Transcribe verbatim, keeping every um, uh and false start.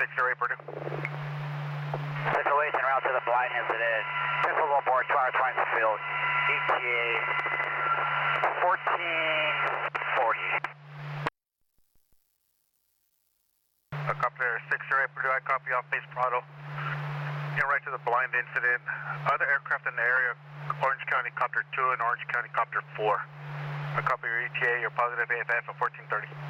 six zero eight Purdue. Situation route to the blind incident. Principal board, two hours, twenty field. E T A fourteen forty. A copy there, six zero eight Purdue, I copy off base Prado. In right to the blind incident. Other aircraft in the area, Orange County Copter two and Orange County Copter four. I copy your E T A, your positive A F F of fourteen thirty.